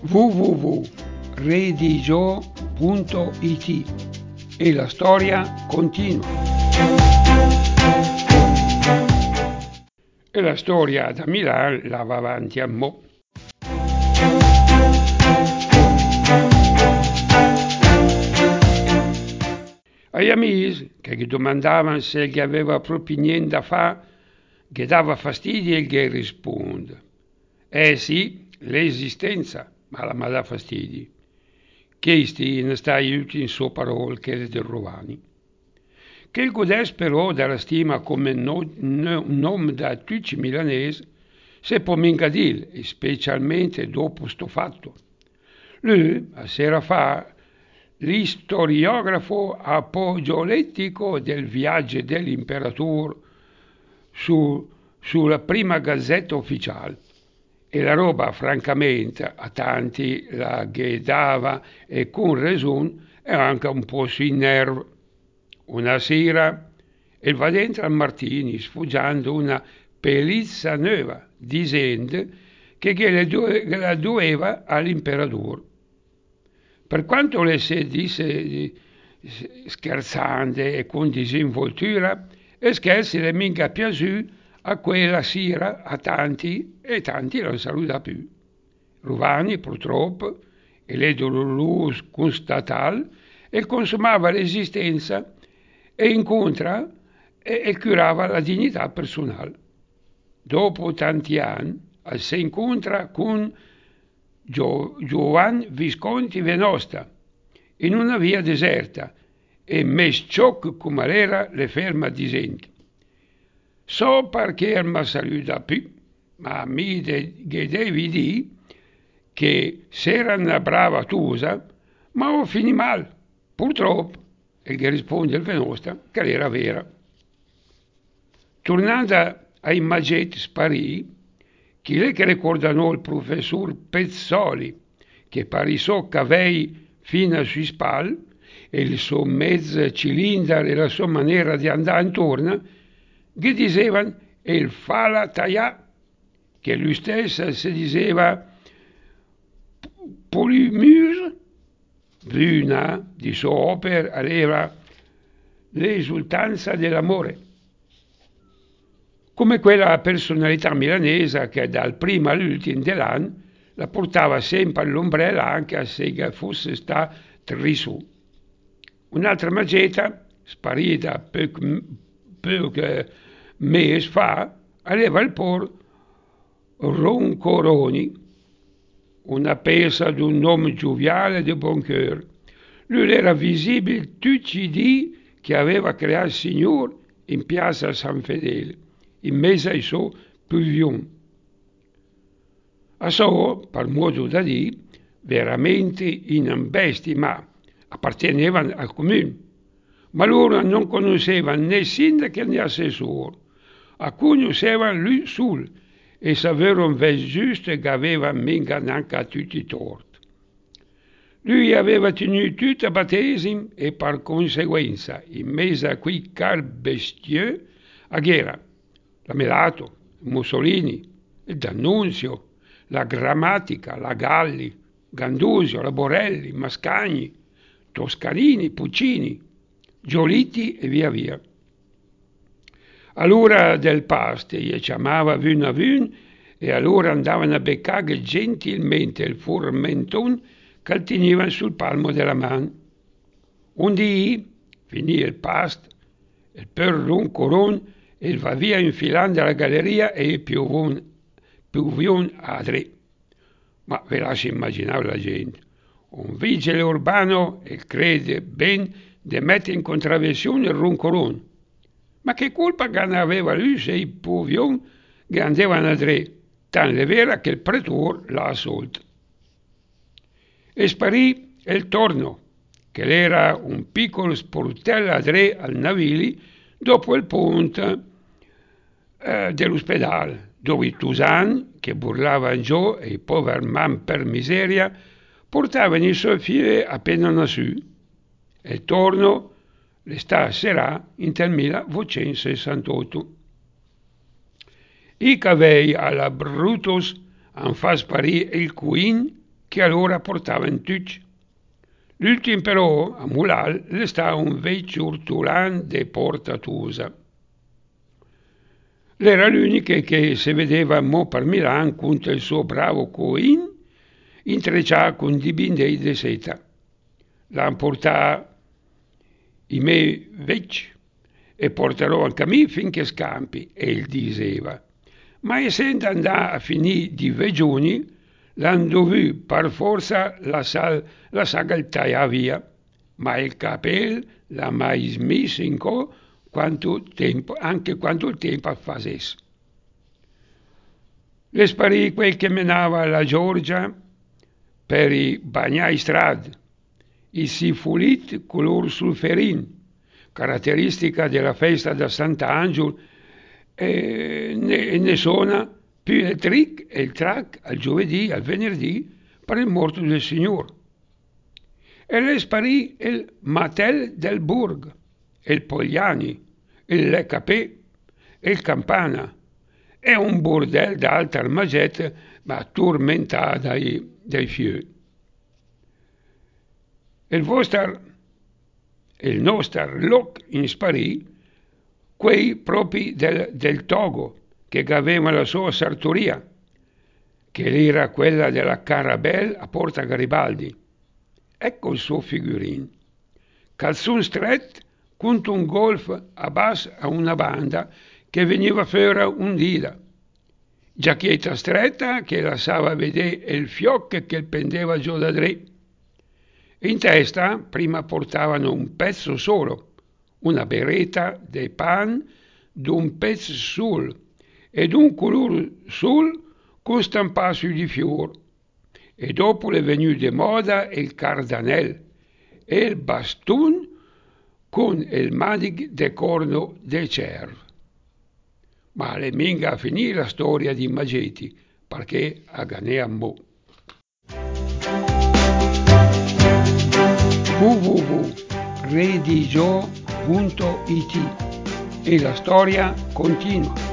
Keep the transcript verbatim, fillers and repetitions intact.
w w w punto redigio punto it e la storia continua. E la storia da Milano la va avanti a mo'. Agli amici che gli domandavano se gli aveva proprio niente da fare, gli dava fastidio e gli risponde: eh sì, l'esistenza, ma la mi dà fastidio. Questi ne sta aiuti in sue parole che le del Rovani. Che il godes però della stima come no, no, un nome da tutti i milanesi, se può mica dire, e specialmente dopo sto fatto. Lui, a sera fa, l'istoriografo apologetico del viaggio dell'imperatore su, sulla prima gazzetta ufficiale. E la roba, francamente, a tanti la ghiedava e con ragione e anche un po' sui nervi. Una sera, e va dentro al Martini sfoggiando una pelizza nuova, dicendo che la doveva all'imperatore. Per quanto le si disse scherzando e con disinvoltura, e scherzi le mica piaciuti a quella sera a tanti e tanti non saluta più. Rovani, purtroppo, e le doloroso constatare, e consumava l'esistenza e incontra e, e curava la dignità personale. Dopo tanti anni, si incontra con Gio, Giovan Visconti Venosta in una via deserta e mescioc come era le ferma dicendo: so perché mi saluta più, ma mi de, devi dire che s'era una brava tusa, ma ho finito male, purtroppo. E gli risponde il Venosta che era vera. Tornando ai Magetti sparì, chi è che ricordano il professor Pezzoli, che parisò cavei fino sui spalle, e il suo mezzo cilindro e la sua maniera di andare intorno, gli dicevano il fala taglià, che lui stesso si diceva polymuse. Una di sue opere aveva l'esultanza dell'amore, come quella personalità milanese che dal primo all'ultimo dell'anno la portava sempre all'ombrella anche se fosse sta trisù. Un'altra magetta, sparita pochi mesi fa, aveva il por Roncoroni, una pesa d'un nome gioviale di buon cœur. Lui era visibile tutti i dì che aveva creato il Signore in piazza San Fedele, in mezzo ai suoi pavillon. A so, per modo da dire, veramente in bestie, ma appartenevano al comune. Ma loro non conoscevano né sindaco né assessore, a conoscevano lui solo e sapevano giusto che aveva mica neanche tutti i torti. Lui aveva tenuto tutto a battesimo e per conseguenza, in mezzo a quei car bestieux, a guerra, la Melato, Mussolini, il D'Annunzio, la Grammatica, la Galli, Gandusio, la Borelli, Mascagni, Toscanini, Puccini, Giolitti e via via. All'ora del pasto gli chiamava vun a vun e allora andavano a beccare gentilmente il formenton che tenevano sul palmo della mano. Un dì finì il pasto, il per roncoron e va via infilando la galleria e il piovion, piovion adre. Ma ve lascio immaginare la gente. Un vigile urbano e crede ben di mettere in contravvenzione il roncoron. Ma che colpa che ne aveva lui se i piovion che andavano a tre, tanto è vera che il pretore l'ha assolto. E sparì il torno, che era un piccolo sportello a tre al Navili dopo il ponte eh, dell'ospedale, dove i Tusan, che burlavano giù e i poveri man per miseria, portavano i suoi figli appena nasciuti. E il torno l'estate sarà in millenovecentosessantotto. I cavei alla Brutus hanno fatto sparire il Queen che allora portava in tuc. L'ultim però, a Mulal, le sta un vecchio urtulan de Portatusa. L'era l'unica che si vedeva mo per Milan contro il suo bravo coin, intrecciato con di bindei de seta. L'han portato i miei vecchi e porterò anche a me finché scampi, e il diceva. Ma essendo andato a finire di vegioni, l'han dovuto per forza lasciare la sagaltaia via, ma il capello l'ha mai smesso in co quanto tempo, anche quanto il tempo facesse. Le sparì quel che menava la Giorgia per i bagnai strade, il sifulit color sulferin, caratteristica della festa da Sant'Angelo, e ne, ne suona più il trick e il track al giovedì, al venerdì, per il morto del Signore. E le sparì il Matel del Burg, il Pogliani, il Le Capè, il Campana, e un bordel d'alta armagette, ma tormentata dai, dai fiori. Il vostro, il nostro loc in sparì, quei propri del, del Togo, che aveva la sua sartoria, che era quella della Carabel a Porta Garibaldi. Ecco il suo figurin. Calzun stretto contro un golf a basso a una banda che veniva fuori un dita. Giacchietta stretta che lasciava vedere il fiocco che pendeva giù da dre. In testa prima portavano un pezzo solo, una beretta de pan d'un pezzo sul ed un color sul con stampato di fior. E dopo è venuto di moda il cardanel e il bastun con il madig de corno de cervo. Ma le minga a finire la storia di Mageti, perché a ganea mo. w w w punto redigio punto it e la storia continua.